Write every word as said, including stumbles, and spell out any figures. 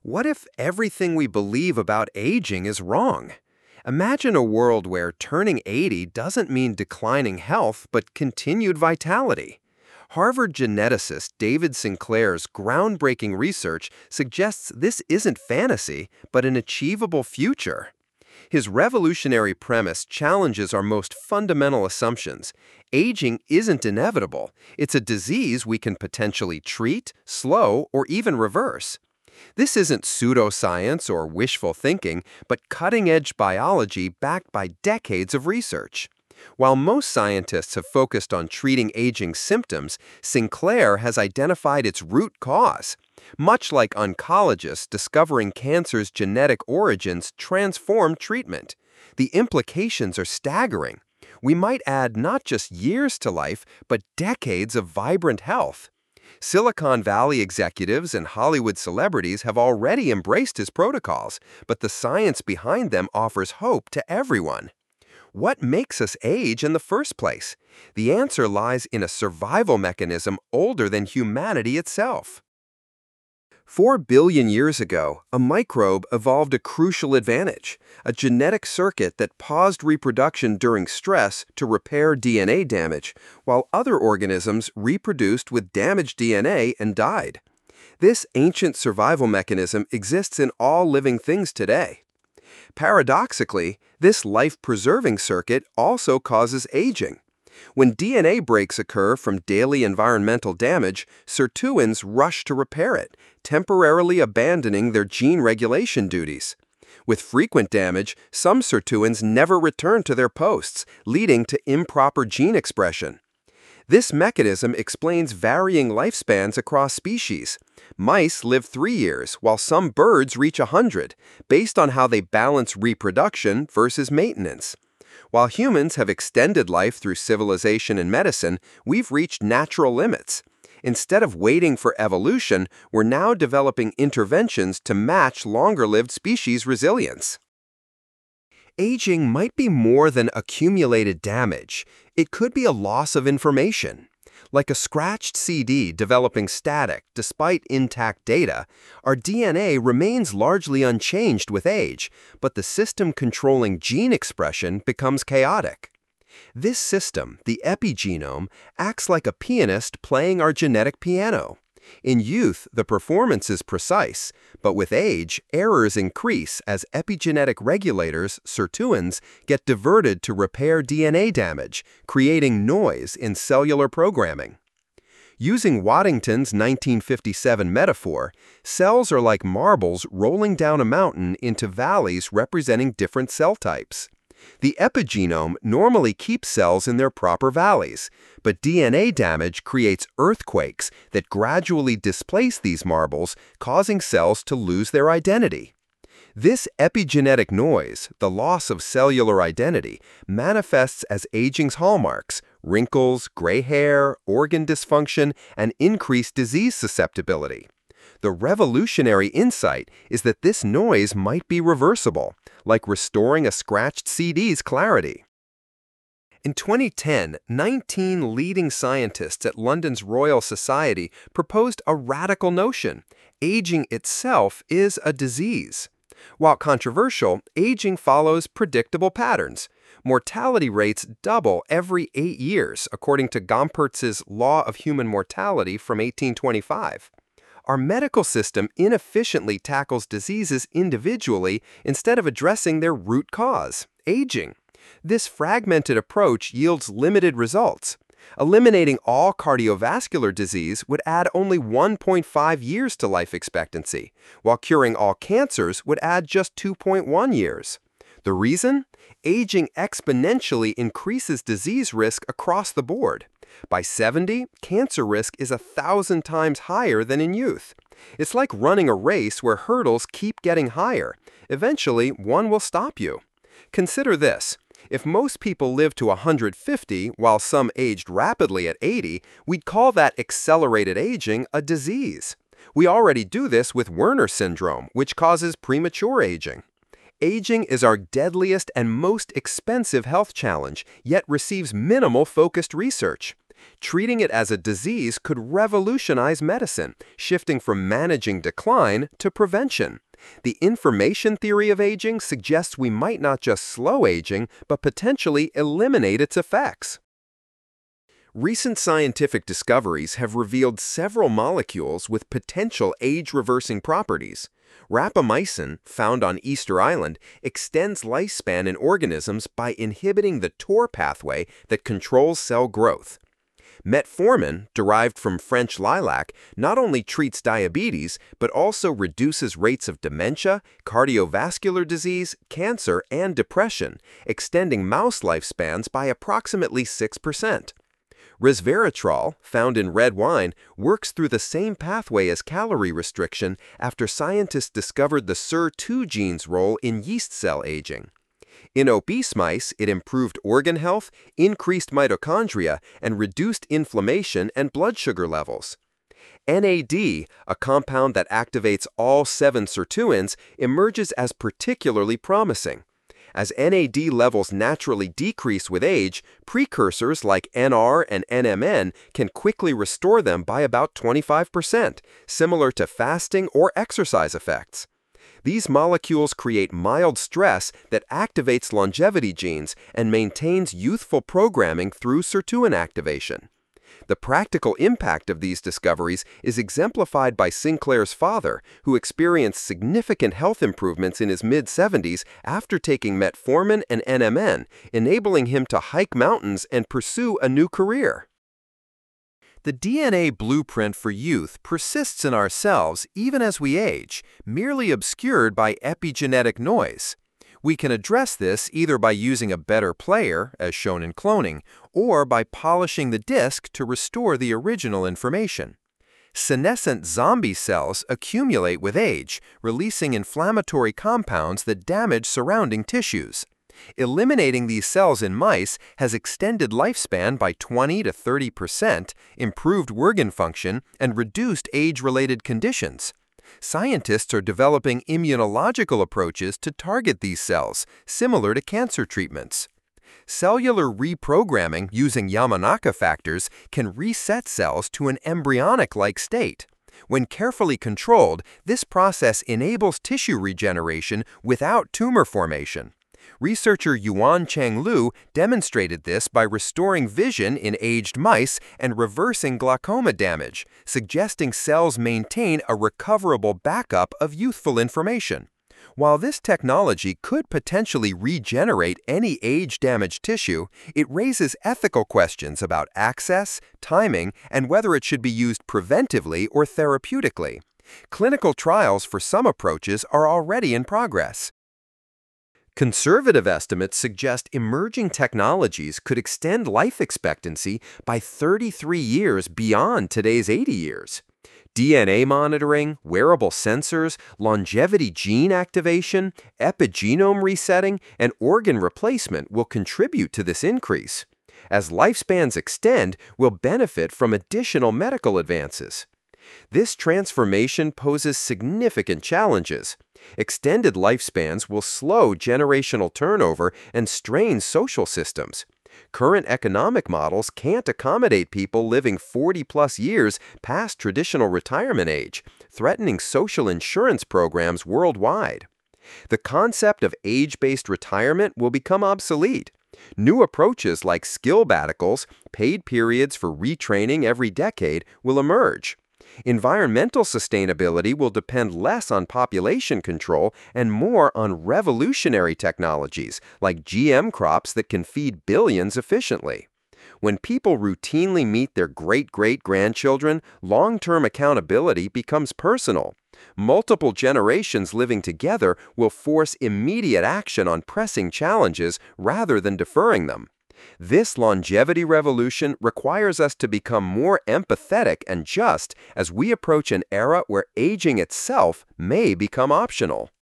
What if everything we believe about aging is wrong? Imagine a world where turning eighty doesn't mean declining health, but continued vitality. Harvard geneticist David Sinclair's groundbreaking research suggests this isn't fantasy, but an achievable future. His revolutionary premise challenges our most fundamental assumptions. Aging isn't inevitable. It's a disease we can potentially treat, slow, or even reverse. This isn't pseudoscience or wishful thinking, but cutting-edge biology backed by decades of research. While most scientists have focused on treating aging symptoms, Sinclair has identified its root cause. Much like oncologists discovering cancer's genetic origins transform treatment, the implications are staggering. We might add not just years to life, but decades of vibrant health. Silicon Valley executives and Hollywood celebrities have already embraced his protocols, but the science behind them offers hope to everyone. What makes us age in the first place? The answer lies in a survival mechanism older than humanity itself. Four billion years ago, a microbe evolved a crucial advantage, a genetic circuit that paused reproduction during stress to repair D N A damage, while other organisms reproduced with damaged D N A and died. This ancient survival mechanism exists in all living things today. Paradoxically, this life-preserving circuit also causes aging. When D N A breaks occur from daily environmental damage, sirtuins rush to repair it, temporarily abandoning their gene regulation duties. With frequent damage, some sirtuins never return to their posts, leading to improper gene expression. This mechanism explains varying lifespans across species. Mice live three years, while some birds reach a hundred, based on how they balance reproduction versus maintenance. While humans have extended life through civilization and medicine, we've reached natural limits. Instead of waiting for evolution, we're now developing interventions to match longer-lived species' resilience. Aging might be more than accumulated damage. It could be a loss of information. Like a scratched C D developing static despite intact data, our D N A remains largely unchanged with age, but the system controlling gene expression becomes chaotic. This system, the epigenome, acts like a pianist playing our genetic piano. In youth, the performance is precise, but with age, errors increase as epigenetic regulators, sirtuins, get diverted to repair D N A damage, creating noise in cellular programming. Using Waddington's nineteen fifty-seven metaphor, cells are like marbles rolling down a mountain into valleys representing different cell types. The epigenome normally keeps cells in their proper valleys, but D N A damage creates earthquakes that gradually displace these marbles, causing cells to lose their identity. This epigenetic noise, the loss of cellular identity, manifests as aging's hallmarks: wrinkles, gray hair, organ dysfunction, and increased disease susceptibility. The revolutionary insight is that this noise might be reversible, like restoring a scratched C D's clarity. In twenty ten, nineteen leading scientists at London's Royal Society proposed a radical notion: aging itself is a disease. While controversial, aging follows predictable patterns. Mortality rates double every eight years, according to Gompertz's Law of Human Mortality from eighteen twenty-five. Our medical system inefficiently tackles diseases individually instead of addressing their root cause, aging. This fragmented approach yields limited results. Eliminating all cardiovascular disease would add only one point five years to life expectancy, while curing all cancers would add just two point one years. The reason? Aging exponentially increases disease risk across the board. By seventy, cancer risk is a thousand times higher than in youth. It's like running a race where hurdles keep getting higher. Eventually, one will stop you. Consider this. If most people live to one hundred fifty, while some aged rapidly at eighty, we'd call that accelerated aging a disease. We already do this with Werner syndrome, which causes premature aging. Aging is our deadliest and most expensive health challenge, yet receives minimal focused research. Treating it as a disease could revolutionize medicine, shifting from managing decline to prevention. The information theory of aging suggests we might not just slow aging, but potentially eliminate its effects. Recent scientific discoveries have revealed several molecules with potential age-reversing properties. Rapamycin, found on Easter Island, extends lifespan in organisms by inhibiting the Tor pathway that controls cell growth. Metformin, derived from French lilac, not only treats diabetes, but also reduces rates of dementia, cardiovascular disease, cancer, and depression, extending mouse lifespans by approximately six percent. Resveratrol, found in red wine, works through the same pathway as calorie restriction after scientists discovered the S I R two gene's role in yeast cell aging. In obese mice, it improved organ health, increased mitochondria, and reduced inflammation and blood sugar levels. N A D, a compound that activates all seven sirtuins, emerges as particularly promising. As N A D levels naturally decrease with age, precursors like N R and N M N can quickly restore them by about twenty-five percent, similar to fasting or exercise effects. These molecules create mild stress that activates longevity genes and maintains youthful programming through sirtuin activation. The practical impact of these discoveries is exemplified by Sinclair's father, who experienced significant health improvements in his mid seventies after taking metformin and N M N, enabling him to hike mountains and pursue a new career. The D N A blueprint for youth persists in our cells even as we age, merely obscured by epigenetic noise. We can address this either by using a better player, as shown in cloning, or by polishing the disk to restore the original information. Senescent zombie cells accumulate with age, releasing inflammatory compounds that damage surrounding tissues. Eliminating these cells in mice has extended lifespan by twenty to thirty percent, improved organ function, and reduced age-related conditions. Scientists are developing immunological approaches to target these cells, similar to cancer treatments. Cellular reprogramming using Yamanaka factors can reset cells to an embryonic-like state. When carefully controlled, this process enables tissue regeneration without tumor formation. Researcher Yuan Cheng Lu demonstrated this by restoring vision in aged mice and reversing glaucoma damage, suggesting cells maintain a recoverable backup of youthful information. While this technology could potentially regenerate any age-damaged tissue, it raises ethical questions about access, timing, and whether it should be used preventively or therapeutically. Clinical trials for some approaches are already in progress. Conservative estimates suggest emerging technologies could extend life expectancy by thirty-three years beyond today's eighty years. D N A monitoring, wearable sensors, longevity gene activation, epigenome resetting, and organ replacement will contribute to this increase. As lifespans extend, we'll benefit from additional medical advances. This transformation poses significant challenges. Extended lifespans will slow generational turnover and strain social systems. Current economic models can't accommodate people living forty plus years past traditional retirement age, threatening social insurance programs worldwide. The concept of age-based retirement will become obsolete. New approaches like skill sabbaticals, paid periods for retraining every decade, will emerge. Environmental sustainability will depend less on population control and more on revolutionary technologies like G M crops that can feed billions efficiently. When people routinely meet their great-great-grandchildren, long-term accountability becomes personal. Multiple generations living together will force immediate action on pressing challenges rather than deferring them. This longevity revolution requires us to become more empathetic and just as we approach an era where aging itself may become optional.